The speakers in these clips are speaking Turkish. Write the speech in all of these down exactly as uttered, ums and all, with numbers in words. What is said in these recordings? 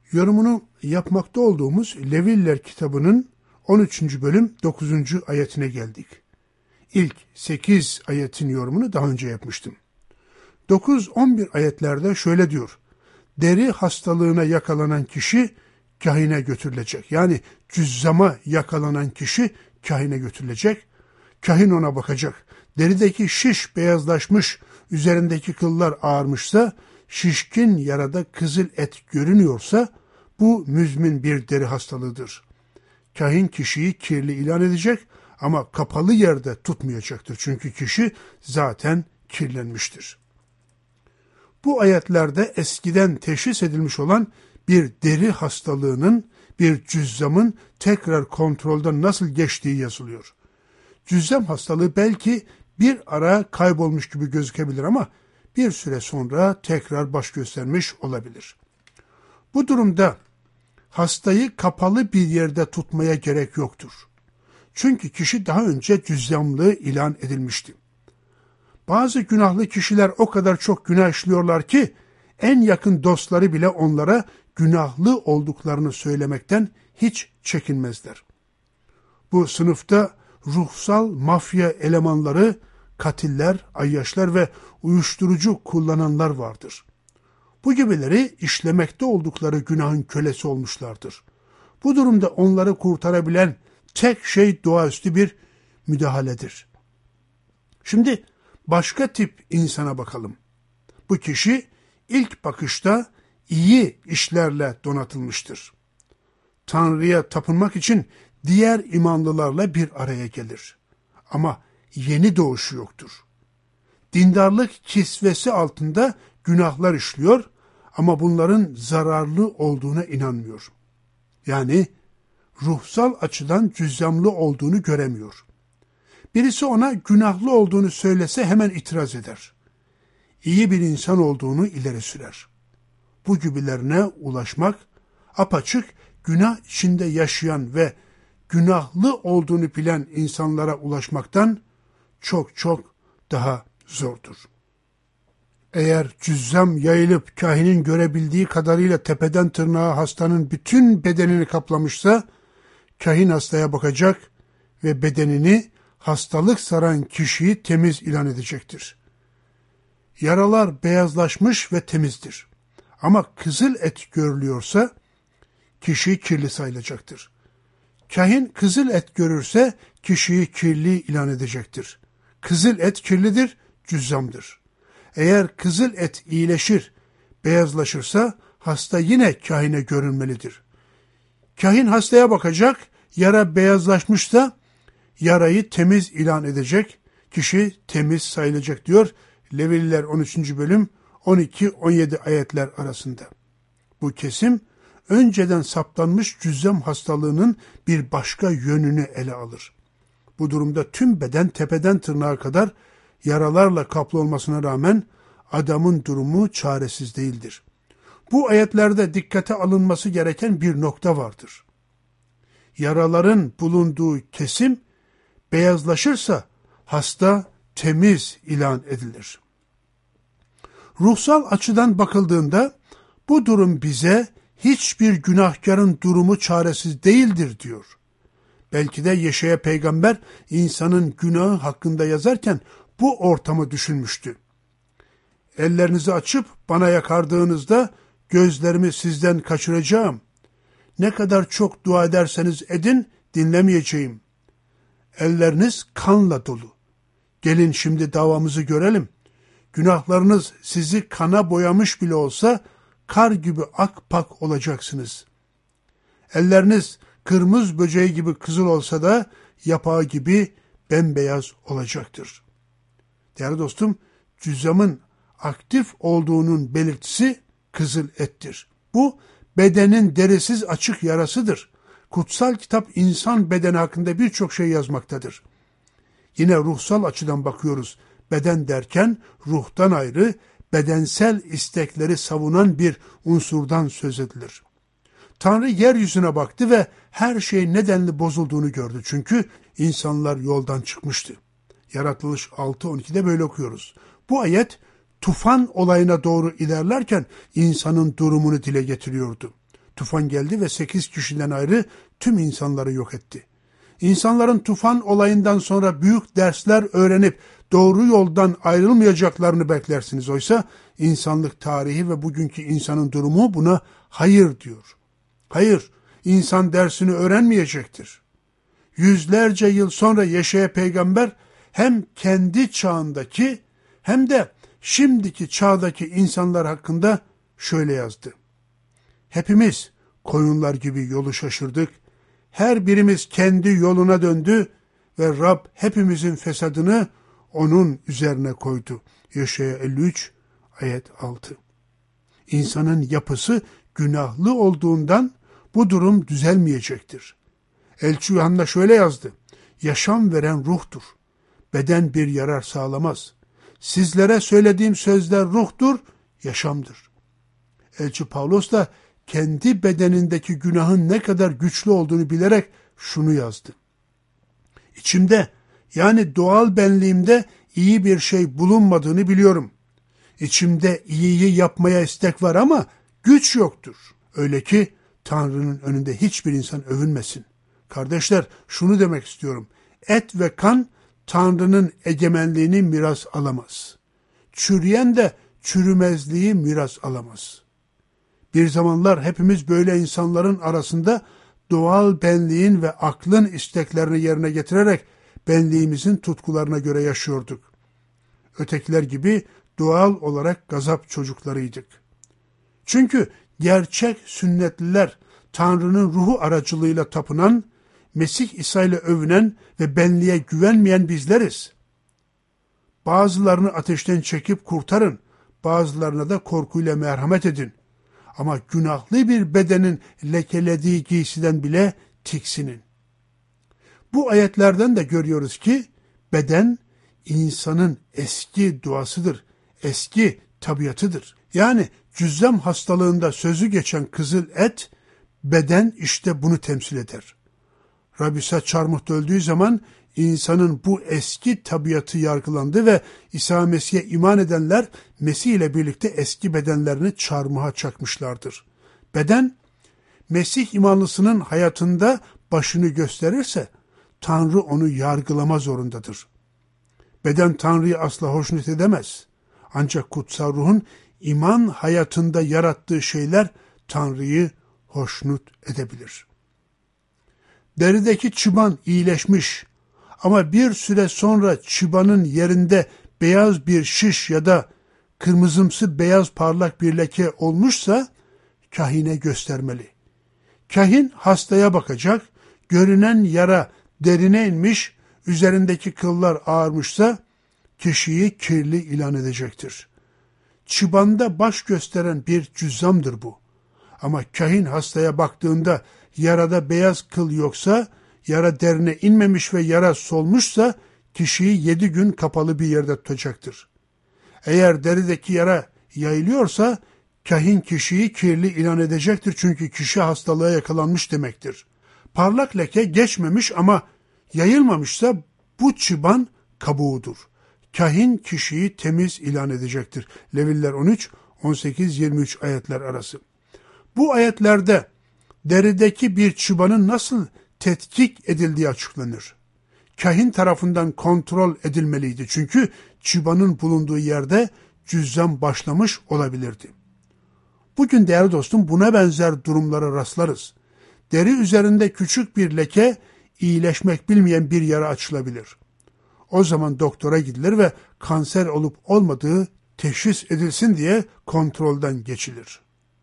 Yorumunu yapmakta olduğumuz Leviller kitabının on üçüncü bölüm dokuzuncu ayetine geldik. İlk sekiz ayetin yorumunu daha önce yapmıştım. dokuz on bir ayetlerde şöyle diyor: deri hastalığına yakalanan kişi kahine götürülecek. Yani cüzzama yakalanan kişi kahine götürülecek. Kahin ona bakacak. Derideki şiş beyazlaşmış, üzerindeki kıllar ağarmışsa, şişkin yarada kızıl et görünüyorsa bu müzmin bir deri hastalığıdır. Kahin kişiyi kirli ilan edecek ama kapalı yerde tutmayacaktır. Çünkü kişi zaten kirlenmiştir. Bu ayetlerde eskiden teşhis edilmiş olan bir deri hastalığının, bir cüzzamın tekrar kontrolden nasıl geçtiği yazılıyor. Cüzzam hastalığı belki bir ara kaybolmuş gibi gözükebilir ama bir süre sonra tekrar baş göstermiş olabilir. Bu durumda hastayı kapalı bir yerde tutmaya gerek yoktur. Çünkü kişi daha önce cüzzamlığı ilan edilmişti. Bazı günahlı kişiler o kadar çok günah işliyorlar ki en yakın dostları bile onlara günahlı olduklarını söylemekten hiç çekinmezler. Bu sınıfta ruhsal mafya elemanları, katiller, ayyaşlar ve uyuşturucu kullananlar vardır. Bu gibileri işlemekte oldukları günahın kölesi olmuşlardır. Bu durumda onları kurtarabilen tek şey doğaüstü bir müdahaledir. Şimdi başka tip insana bakalım. Bu kişi ilk bakışta iyi işlerle donatılmıştır. Tanrı'ya tapınmak için diğer imanlılarla bir araya gelir. Ama yeni doğuşu yoktur. Dindarlık kisvesi altında günahlar işliyor ama bunların zararlı olduğuna inanmıyor. Yani ruhsal açıdan cüzzamlı olduğunu göremiyor. Birisi ona günahlı olduğunu söylese hemen itiraz eder. İyi bir insan olduğunu ileri sürer. Bu gibilerine ulaşmak apaçık günah içinde yaşayan ve günahlı olduğunu bilen insanlara ulaşmaktan çok çok daha zordur. Eğer cüzzam yayılıp kahinin görebildiği kadarıyla tepeden tırnağa hastanın bütün bedenini kaplamışsa, kahin hastaya bakacak ve bedenini hastalık saran kişiyi temiz ilan edecektir. Yaralar beyazlaşmış ve temizdir. Ama kızıl et görülüyorsa kişi kirli sayılacaktır. Kahin kızıl et görürse kişiyi kirli ilan edecektir. Kızıl et kirlidir, cüzzamdır. Eğer kızıl et iyileşir, beyazlaşırsa hasta yine kahine görünmelidir. Kahin hastaya bakacak, yara beyazlaşmışsa yarayı temiz ilan edecek, kişi temiz sayılacak diyor Leviller on üçüncü bölüm on iki on yedi ayetler arasında. Bu kesim önceden saptanmış cüzzam hastalığının bir başka yönünü ele alır. Bu durumda tüm beden tepeden tırnağa kadar yaralarla kaplı olmasına rağmen adamın durumu çaresiz değildir. Bu ayetlerde dikkate alınması gereken bir nokta vardır. Yaraların bulunduğu kesim beyazlaşırsa hasta temiz ilan edilir. Ruhsal açıdan bakıldığında bu durum bize hiçbir günahkarın durumu çaresiz değildir diyor. Belki de Yeşaya peygamber insanın günahı hakkında yazarken bu ortamı düşünmüştü. Ellerinizi açıp bana yakardığınızda gözlerimi sizden kaçıracağım. Ne kadar çok dua ederseniz edin dinlemeyeceğim. Elleriniz kanla dolu. Gelin şimdi davamızı görelim. Günahlarınız sizi kana boyamış bile olsa kar gibi akpak olacaksınız. Elleriniz kırmızı böceği gibi kızıl olsa da yapağı gibi bembeyaz olacaktır. Değerli dostum, cüzzamın aktif olduğunun belirtisi kızıl ettir. Bu bedenin derisiz açık yarasıdır. Kutsal kitap insan bedeni hakkında birçok şey yazmaktadır. Yine ruhsal açıdan bakıyoruz. Beden derken ruhtan ayrı, bedensel istekleri savunan bir unsurdan söz edilir. Tanrı yeryüzüne baktı ve her şey nedenli bozulduğunu gördü. Çünkü insanlar yoldan çıkmıştı. Yaratılış altı on ikide böyle okuyoruz. Bu ayet tufan olayına doğru ilerlerken insanın durumunu dile getiriyordu. Tufan geldi ve sekiz kişiden ayrı tüm insanları yok etti. İnsanların tufan olayından sonra büyük dersler öğrenip doğru yoldan ayrılmayacaklarını beklersiniz. Oysa insanlık tarihi ve bugünkü insanın durumu buna hayır diyor. Hayır, insan dersini öğrenmeyecektir. Yüzlerce yıl sonra Yeşaya peygamber hem kendi çağındaki hem de şimdiki çağdaki insanlar hakkında şöyle yazdı. Hepimiz koyunlar gibi yolu şaşırdık. Her birimiz kendi yoluna döndü ve Rab hepimizin fesadını onun üzerine koydu. Yeşaya elli üç ayet altı. İnsanın yapısı günahlı olduğundan bu durum düzelmeyecektir. Elçi Yuhanna şöyle yazdı. Yaşam veren ruhtur. Beden bir yarar sağlamaz. Sizlere söylediğim sözler ruhtur, yaşamdır. Elçi Pavlos da kendi bedenindeki günahın ne kadar güçlü olduğunu bilerek şunu yazdı. İçimde, yani doğal benliğimde iyi bir şey bulunmadığını biliyorum. İçimde iyiyi yapmaya istek var ama güç yoktur. Öyle ki Tanrı'nın önünde hiçbir insan övünmesin. Kardeşler, şunu demek istiyorum. Et ve kan Tanrı'nın egemenliğini miras alamaz. Çürüyen de çürümezliği miras alamaz. Bir zamanlar hepimiz böyle insanların arasında doğal benliğin ve aklın isteklerini yerine getirerek benliğimizin tutkularına göre yaşıyorduk. Ötekiler gibi doğal olarak gazap çocuklarıydık. Çünkü gerçek sünnetliler Tanrı'nın ruhu aracılığıyla tapınan, Mesih İsa ile övünen ve benliğe güvenmeyen bizleriz. Bazılarını ateşten çekip kurtarın, bazılarına da korkuyla merhamet edin. Ama günahlı bir bedenin lekelediği giysiden bile tiksinin. Bu ayetlerden de görüyoruz ki beden insanın eski doğasıdır, eski tabiatıdır. Yani cüzzam hastalığında sözü geçen kızıl et, beden işte bunu temsil eder. Rab İsa çarmıhta öldüğü zaman insanın bu eski tabiatı yargılandı ve İsa Mesih'e iman edenler Mesih ile birlikte eski bedenlerini çarmıha çakmışlardır. Beden, Mesih imanlısının hayatında başını gösterirse Tanrı onu yargılama zorundadır. Beden Tanrı'yı asla hoşnut edemez. Ancak kutsal ruhun iman hayatında yarattığı şeyler Tanrı'yı hoşnut edebilir. Derideki çıban iyileşmiş ama bir süre sonra çıbanın yerinde beyaz bir şiş ya da kırmızımsı beyaz parlak bir leke olmuşsa kahine göstermeli. Kahin hastaya bakacak, görünen yara derine inmiş, üzerindeki kıllar ağarmışsa kişiyi kirli ilan edecektir. Çıbanda baş gösteren bir cüzzamdır bu. Ama kahin hastaya baktığında yarada beyaz kıl yoksa, yara derine inmemiş ve yara solmuşsa kişiyi yedi gün kapalı bir yerde tutacaktır. Eğer derideki yara yayılıyorsa kahin kişiyi kirli ilan edecektir çünkü kişi hastalığa yakalanmış demektir. Parlak leke geçmemiş ama yayılmamışsa bu çıban kabuğudur. Kahin kişiyi temiz ilan edecektir. Leviller on üç on sekiz yirmi üç ayetler arası. Bu ayetlerde derideki bir çıbanın nasıl tetkik edildiği açıklanır. Kahin tarafından kontrol edilmeliydi çünkü çıbanın bulunduğu yerde cüzzam başlamış olabilirdi. Bugün değerli dostum buna benzer durumlara rastlarız. Deri üzerinde küçük bir leke, iyileşmek bilmeyen bir yara açılabilir. O zaman doktora gidilir ve kanser olup olmadığı teşhis edilsin diye kontrolden geçilir.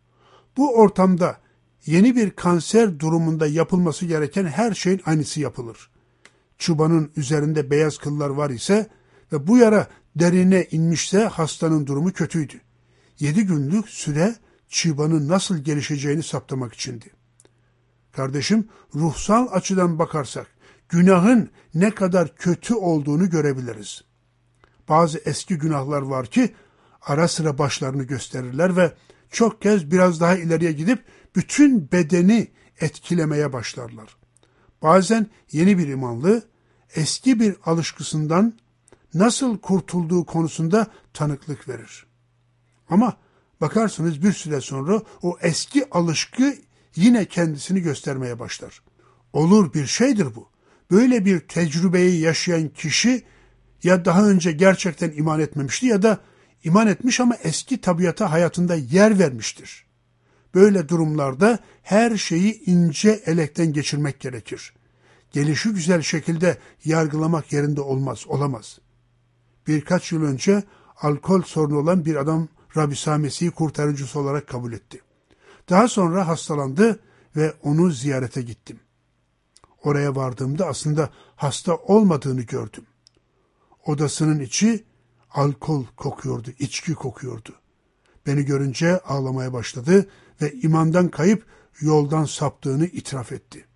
Bu ortamda yeni bir kanser durumunda yapılması gereken her şeyin aynısı yapılır. Çıbanın üzerinde beyaz kıllar var ise ve bu yara derine inmişse hastanın durumu kötüydü. Yedi günlük süre çıbanın nasıl gelişeceğini saptamak içindi. Kardeşim, ruhsal açıdan bakarsak günahın ne kadar kötü olduğunu görebiliriz. Bazı eski günahlar var ki ara sıra başlarını gösterirler ve çok kez biraz daha ileriye gidip bütün bedeni etkilemeye başlarlar. Bazen yeni bir imanlı eski bir alışkısından nasıl kurtulduğu konusunda tanıklık verir. Ama bakarsınız bir süre sonra o eski alışkı yine kendisini göstermeye başlar. Olur bir şeydir bu. Böyle bir tecrübeyi yaşayan kişi ya daha önce gerçekten iman etmemişti ya da iman etmiş ama eski tabiata hayatında yer vermiştir. Böyle durumlarda her şeyi ince elekten geçirmek gerekir. Gelişi güzel şekilde yargılamak yerinde olmaz, olamaz. Birkaç yıl önce alkol sorunu olan bir adam Rabbi İsa Mesih'i kurtarıcısı olarak kabul etti. Daha sonra hastalandı ve onu ziyarete gittim. Oraya vardığımda aslında hasta olmadığını gördüm. Odasının içi alkol kokuyordu, içki kokuyordu. Beni görünce ağlamaya başladı ve imandan kayıp yoldan saptığını itiraf etti.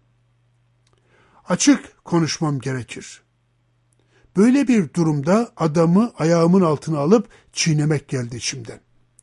Açık konuşmam gerekir. Böyle bir durumda adamı ayağımın altına alıp çiğnemek geldi içimden.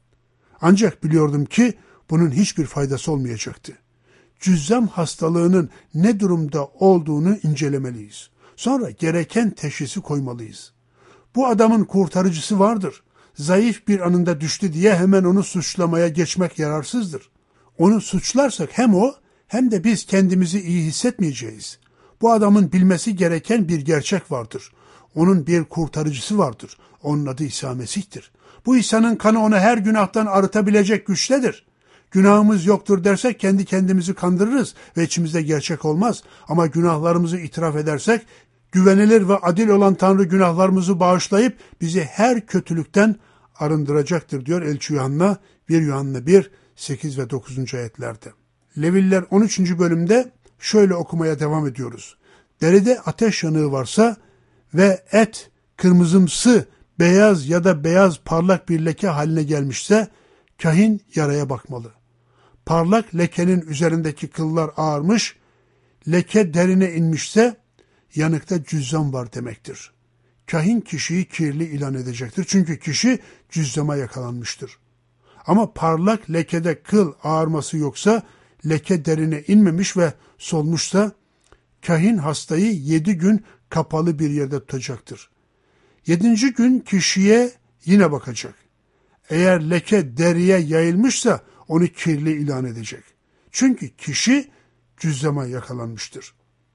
Ancak biliyordum ki bunun hiçbir faydası olmayacaktı. Cüzzam hastalığının ne durumda olduğunu incelemeliyiz. Sonra gereken teşhisi koymalıyız. Bu adamın kurtarıcısı vardır. Zayıf bir anında düştü diye hemen onu suçlamaya geçmek yararsızdır. Onu suçlarsak hem o hem de biz kendimizi iyi hissetmeyeceğiz. Bu adamın bilmesi gereken bir gerçek vardır. Onun bir kurtarıcısı vardır. Onun adı İsa Mesih'tir. Bu İsa'nın kanı onu her günahtan arıtabilecek güçtedir. Günahımız yoktur dersek kendi kendimizi kandırırız ve içimizde gerçek olmaz. Ama günahlarımızı itiraf edersek güvenilir ve adil olan Tanrı günahlarımızı bağışlayıp bizi her kötülükten arındıracaktır diyor Elçi Yuhanna bir Yuhanna bir, sekiz ve dokuzuncu ayetlerde. Leviller on üçüncü bölümde şöyle okumaya devam ediyoruz. Deride ateş yanığı varsa ve et kırmızımsı, beyaz ya da beyaz parlak bir leke haline gelmişse kahin yaraya bakmalı. Parlak lekenin üzerindeki kıllar ağarmış, leke derine inmişse yanıkta cüzzam var demektir. Kahin kişiyi kirli ilan edecektir. Çünkü kişi cüzzama yakalanmıştır. Ama parlak lekede kıl ağarması yoksa, leke derine inmemiş ve solmuşsa, kahin hastayı yedi gün kapalı bir yerde tutacaktır. Yedinci gün kişiye yine bakacak. Eğer leke deriye yayılmışsa onu kirli ilan edecek. Çünkü kişi cüzzama yakalanmıştır.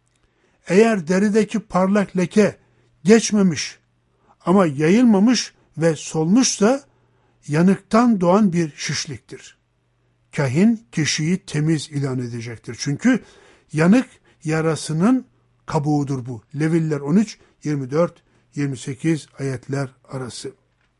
Eğer derideki parlak leke geçmemiş ama yayılmamış ve solmuşsa yanıktan doğan bir şişliktir. Kahin kişiyi temiz ilan edecektir. Çünkü yanık yarasının kabuğudur bu. Leviller on üç, yirmi dört, yirmi sekiz ayetler arası.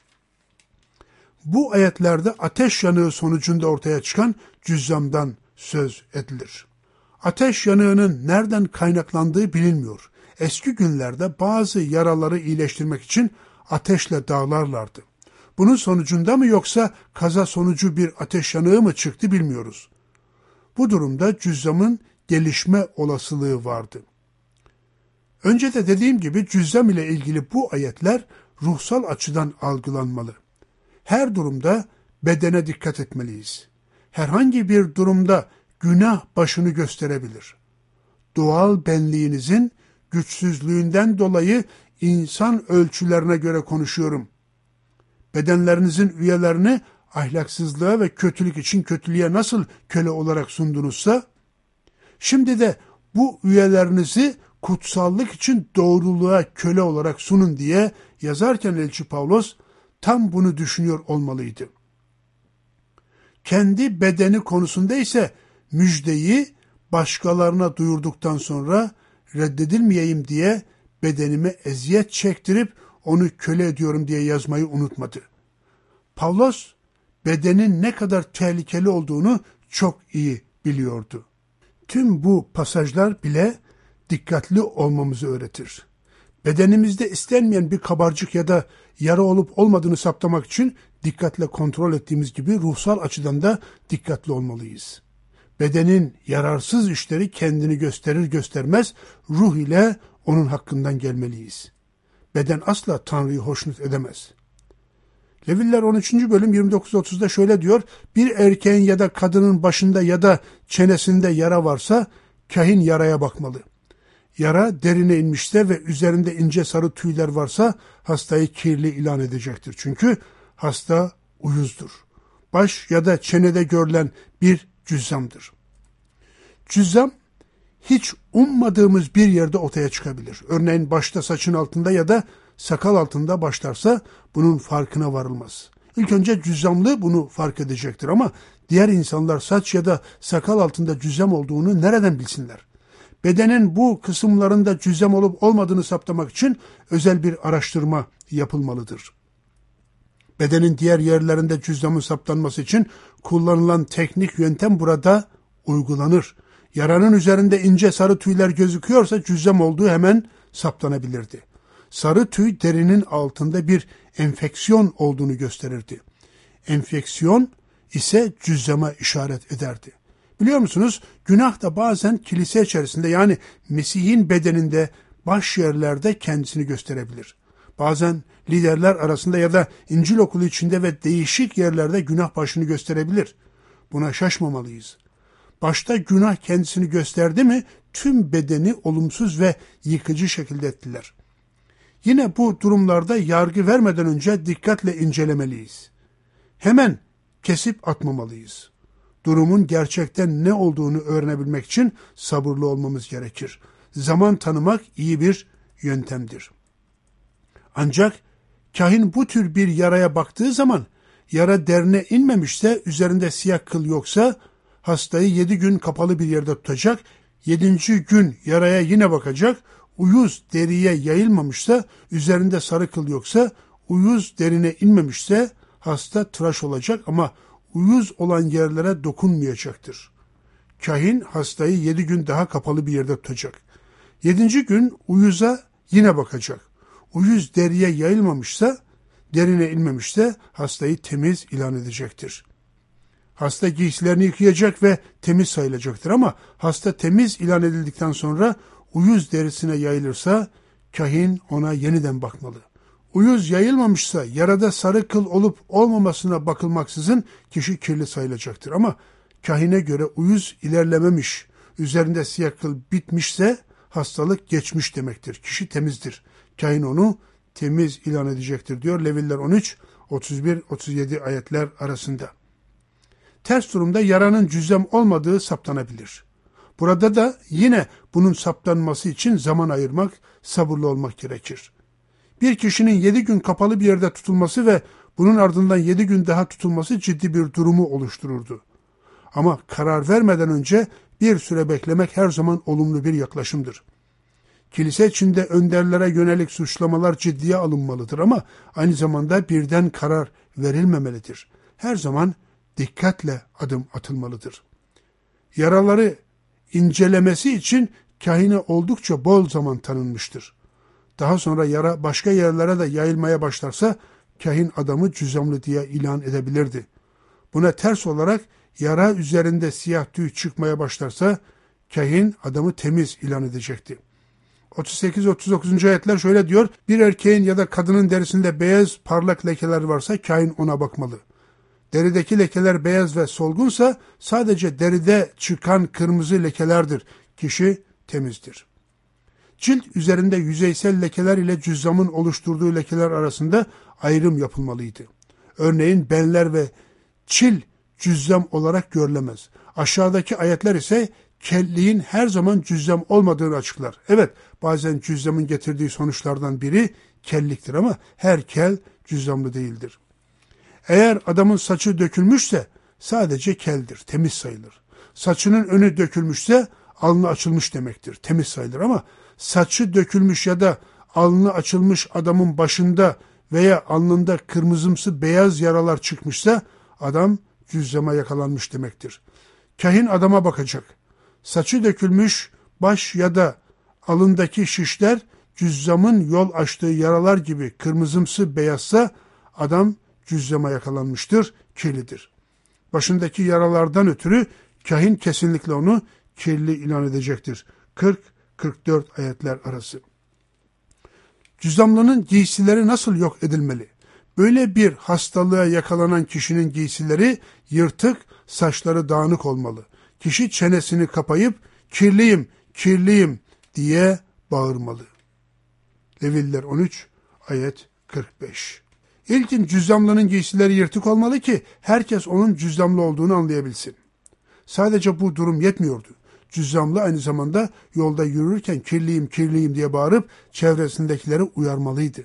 Bu ayetlerde ateş yanığı sonucunda ortaya çıkan cüzzamdan söz edilir. Ateş yanığının nereden kaynaklandığı bilinmiyor. Eski günlerde bazı yaraları iyileştirmek için ateşle dağlarlardı. Bunun sonucunda mı yoksa kaza sonucu bir ateş yanığı mı çıktı bilmiyoruz. Bu durumda cüzzamın gelişme olasılığı vardı. Önce de dediğim gibi cüzzam ile ilgili bu ayetler ruhsal açıdan algılanmalı. Her durumda bedene dikkat etmeliyiz. Herhangi bir durumda günah başını gösterebilir. Doğal benliğinizin güçsüzlüğünden dolayı insan ölçülerine göre konuşuyorum. Bedenlerinizin üyelerini ahlaksızlığa ve kötülük için kötülüğe nasıl köle olarak sundunuzsa, şimdi de bu üyelerinizi kutsallık için doğruluğa köle olarak sunun diye yazarken Elçi Pavlos tam bunu düşünüyor olmalıydı. Kendi bedeni konusunda ise müjdeyi başkalarına duyurduktan sonra reddedilmeyeyim diye bedenime eziyet çektirip onu köle ediyorum diye yazmayı unutmadı. Pavlos bedenin ne kadar tehlikeli olduğunu çok iyi biliyordu. Tüm bu pasajlar bile dikkatli olmamızı öğretir. Bedenimizde istenmeyen bir kabarcık ya da yara olup olmadığını saptamak için dikkatle kontrol ettiğimiz gibi ruhsal açıdan da dikkatli olmalıyız. Bedenin yararsız işleri kendini gösterir göstermez ruh ile onun hakkından gelmeliyiz. Beden asla Tanrı'yı hoşnut edemez. Leviller on üçüncü bölüm yirmi dokuz otuzda şöyle diyor: bir erkeğin ya da kadının başında ya da çenesinde yara varsa kahin yaraya bakmalı. Yara derine inmişse ve üzerinde ince sarı tüyler varsa hastayı kirli ilan edecektir. Çünkü hasta uyuzdur. Baş ya da çenede görülen bir cüzzamdır. Cüzzam hiç ummadığımız bir yerde ortaya çıkabilir. Örneğin başta saçın altında ya da sakal altında başlarsa bunun farkına varılmaz. İlk önce cüzzamlı bunu fark edecektir ama diğer insanlar saç ya da sakal altında cüzzam olduğunu nereden bilsinler? Bedenin bu kısımlarında cüzzam olup olmadığını saptamak için özel bir araştırma yapılmalıdır. Bedenin diğer yerlerinde cüzzamın saptanması için kullanılan teknik yöntem burada uygulanır. Yaranın üzerinde ince sarı tüyler gözüküyorsa cüzzam olduğu hemen saptanabilirdi. Sarı tüy derinin altında bir enfeksiyon olduğunu gösterirdi. Enfeksiyon ise cüzzama işaret ederdi. Biliyor musunuz? Günah da bazen kilise içerisinde yani Mesih'in bedeninde baş yerlerde kendisini gösterebilir. Bazen liderler arasında ya da İncil okulu içinde ve değişik yerlerde günah başını gösterebilir. Buna şaşmamalıyız. Başta günah kendisini gösterdi mi tüm bedeni olumsuz ve yıkıcı şekilde ettiler. Yine bu durumlarda yargı vermeden önce dikkatle incelemeliyiz. Hemen kesip atmamalıyız. Durumun gerçekten ne olduğunu öğrenebilmek için sabırlı olmamız gerekir. Zaman tanımak iyi bir yöntemdir. Ancak kahin bu tür bir yaraya baktığı zaman yara derine inmemişse, üzerinde siyah kıl yoksa hastayı yedi gün kapalı bir yerde tutacak, yedinci gün yaraya yine bakacak, uyuz deriye yayılmamışsa, üzerinde sarı kıl yoksa, uyuz derine inmemişse hasta tıraş olacak ama uyuz olan yerlere dokunmayacaktır. Kahin hastayı yedi gün daha kapalı bir yerde tutacak. Yedinci gün uyuza yine bakacak. Uyuz deriye yayılmamışsa, derine inmemişse hastayı temiz ilan edecektir. Hasta giysilerini yıkayacak ve temiz sayılacaktır ama hasta temiz ilan edildikten sonra uyuz derisine yayılırsa kahin ona yeniden bakmalı. Uyuz yayılmamışsa yarada sarı kıl olup olmamasına bakılmaksızın kişi kirli sayılacaktır. Ama kahine göre uyuz ilerlememiş, üzerinde siyah kıl bitmişse hastalık geçmiş demektir. Kişi temizdir. Kahin onu temiz ilan edecektir diyor Leviller on üç, otuz bir otuz yedi ayetler arasında. Ters durumda yaranın cüzzam olmadığı saptanabilir. Burada da yine bunun saptanması için zaman ayırmak, sabırlı olmak gerekir. Bir kişinin yedi gün kapalı bir yerde tutulması ve bunun ardından yedi gün daha tutulması ciddi bir durumu oluştururdu. Ama karar vermeden önce bir süre beklemek her zaman olumlu bir yaklaşımdır. Kilise içinde önderlere yönelik suçlamalar ciddiye alınmalıdır ama aynı zamanda birden karar verilmemelidir. Her zaman dikkatle adım atılmalıdır. Yaraları incelemesi için kahine oldukça bol zaman tanınmıştır. Daha sonra yara başka yerlere de yayılmaya başlarsa kahin adamı cüzzamlı diye ilan edebilirdi. Buna ters olarak yara üzerinde siyah tüy çıkmaya başlarsa kahin adamı temiz ilan edecekti. otuz sekiz otuz dokuz. ayetler şöyle diyor: bir erkeğin ya da kadının derisinde beyaz parlak lekeler varsa kahin ona bakmalı. Derideki lekeler beyaz ve solgunsa sadece deride çıkan kırmızı lekelerdir. Kişi temizdir. Cilt üzerinde yüzeysel lekeler ile cüzzamın oluşturduğu lekeler arasında ayrım yapılmalıydı. Örneğin benler ve çil cüzzam olarak görülemez. Aşağıdaki ayetler ise kelliğin her zaman cüzzam olmadığını açıklar. Evet, bazen cüzzamın getirdiği sonuçlardan biri kelliktir ama her kel cüzzamlı değildir. Eğer adamın saçı dökülmüşse sadece keldir, temiz sayılır. Saçının önü dökülmüşse alnı açılmış demektir, temiz sayılır ama saçı dökülmüş ya da alnı açılmış adamın başında veya alnında kırmızımsı beyaz yaralar çıkmışsa adam cüzzama yakalanmış demektir. Kahin adama bakacak. Saçı dökülmüş baş ya da alındaki şişler cüzzamın yol açtığı yaralar gibi kırmızımsı beyazsa adam cüzzama yakalanmıştır, kirlidir. Başındaki yaralardan ötürü kahin kesinlikle onu kirli ilan edecektir. kırk kırk dört ayetler arası. Cüzzamlının giysileri nasıl yok edilmeli? Böyle bir hastalığa yakalanan kişinin giysileri yırtık, saçları dağınık olmalı. Kişi çenesini kapayıp kirliyim, kirliyim diye bağırmalı. Leviller on üç ayet kırk beş. İlkin cüzzamlının giysileri yırtık olmalı ki herkes onun cüzzamlı olduğunu anlayabilsin. Sadece bu durum yetmiyordu. Cüzzamlı aynı zamanda yolda yürürken kirliyim kirliyim diye bağırıp çevresindekileri uyarmalıydı.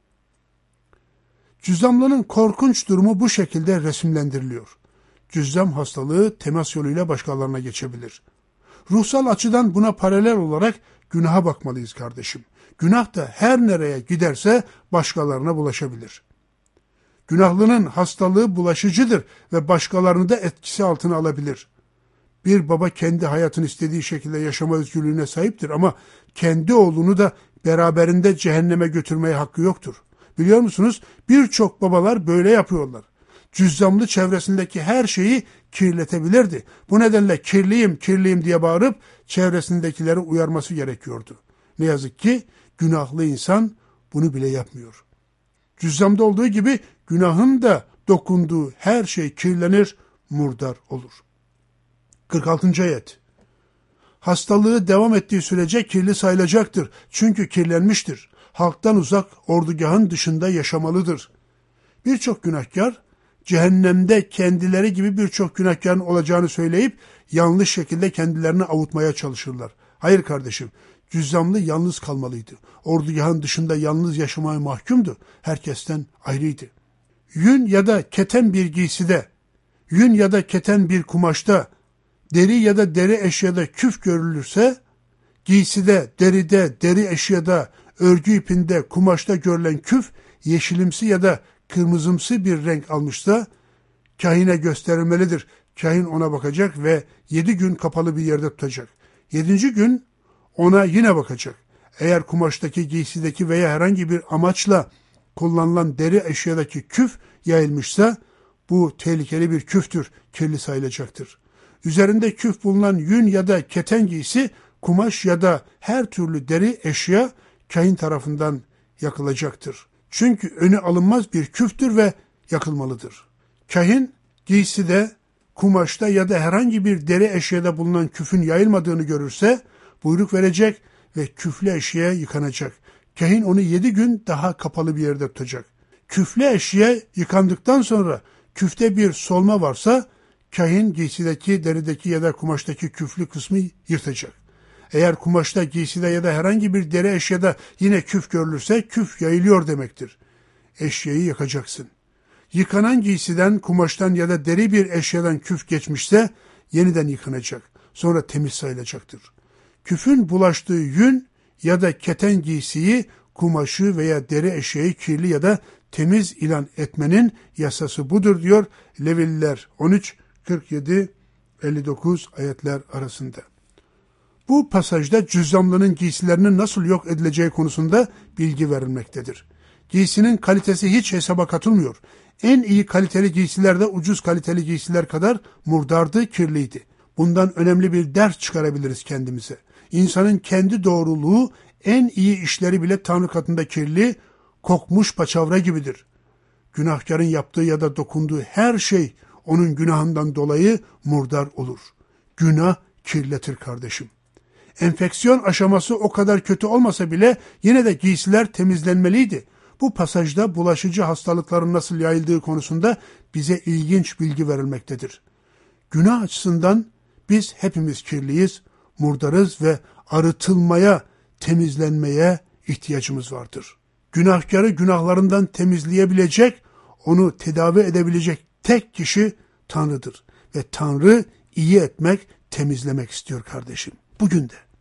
Cüzzamlının korkunç durumu bu şekilde resimlendiriliyor. Cüzzam hastalığı temas yoluyla başkalarına geçebilir. Ruhsal açıdan buna paralel olarak günaha bakmalıyız kardeşim. Günah da her nereye giderse başkalarına bulaşabilir. Günahlının hastalığı bulaşıcıdır ve başkalarını da etkisi altına alabilir. Bir baba kendi hayatını istediği şekilde yaşama özgürlüğüne sahiptir ama kendi oğlunu da beraberinde cehenneme götürmeye hakkı yoktur. Biliyor musunuz? Birçok babalar böyle yapıyorlar. Cüzzamlı çevresindeki her şeyi kirletebilirdi. Bu nedenle kirliyim, kirliyim diye bağırıp çevresindekileri uyarması gerekiyordu. Ne yazık ki günahlı insan bunu bile yapmıyor. Cüzzamda olduğu gibi günahın da dokunduğu her şey kirlenir, murdar olur. kırk altıncı ayet. Hastalığı devam ettiği sürece kirli sayılacaktır. Çünkü kirlenmiştir. Halktan uzak, ordugahın dışında yaşamalıdır. Birçok günahkar, cehennemde kendileri gibi birçok günahkarın olacağını söyleyip yanlış şekilde kendilerini avutmaya çalışırlar. Hayır kardeşim, cüzzamlı yalnız kalmalıydı. Ordugahın dışında yalnız yaşamaya mahkumdu. Herkesten ayrıydı. Yün ya da keten bir giyside, yün ya da keten bir kumaşta, deri ya da deri eşyada küf görülürse, giyside, deride, deri eşyada, örgü ipinde, kumaşta görülen küf, yeşilimsi ya da kırmızımsı bir renk almışsa, kahine gösterilmelidir. Kahin ona bakacak ve yedi gün kapalı bir yerde tutacak. Yedinci gün ona yine bakacak. Eğer kumaştaki, giysideki veya herhangi bir amaçla kullanılan deri eşyadaki küf yayılmışsa, bu tehlikeli bir küftür, kirli sayılacaktır. Üzerinde küf bulunan yün ya da keten giysi, kumaş ya da her türlü deri eşya kahin tarafından yakılacaktır. Çünkü önü alınmaz bir küftür ve yakılmalıdır. Kahin giyside, kumaşta ya da herhangi bir deri eşyada bulunan küfün yayılmadığını görürse buyruk verecek ve küflü eşya yıkanacak. Kahin onu yedi gün daha kapalı bir yerde tutacak. Küflü eşya yıkandıktan sonra küfte bir solma varsa kahin giysideki, derideki ya da kumaştaki küflü kısmı yırtacak. Eğer kumaşta, giyside ya da herhangi bir deri eşyada yine küf görülürse küf yayılıyor demektir. Eşyayı yakacaksın. Yıkanan giysiden, kumaştan ya da deri bir eşyadan küf geçmişse yeniden yıkanacak. Sonra temiz sayılacaktır. Küfün bulaştığı yün ya da keten giysiyi, kumaşı veya deri eşyayı kirli ya da temiz ilan etmenin yasası budur diyor Levililer on üç, kırk yedi, elli dokuz ayetler arasında. Bu pasajda cüzzamlının giysilerinin nasıl yok edileceği konusunda bilgi verilmektedir. Giysinin kalitesi hiç hesaba katılmıyor. En iyi kaliteli giysiler de ucuz kaliteli giysiler kadar murdardı, kirliydi. Bundan önemli bir ders çıkarabiliriz kendimize. İnsanın kendi doğruluğu en iyi işleri bile Tanrı katında kirli, kokmuş paçavra gibidir. Günahkarın yaptığı ya da dokunduğu her şey onun günahından dolayı murdar olur. Günah kirletir kardeşim. Enfeksiyon aşaması o kadar kötü olmasa bile yine de giysiler temizlenmeliydi. Bu pasajda bulaşıcı hastalıkların nasıl yayıldığı konusunda bize ilginç bilgi verilmektedir. Günah açısından biz hepimiz kirliyiz, murdarız ve arıtılmaya, temizlenmeye ihtiyacımız vardır. Günahkarı günahlarından temizleyebilecek, onu tedavi edebilecek tek kişi Tanrı'dır. Ve Tanrı iyi etmek, temizlemek istiyor kardeşim. Bugün de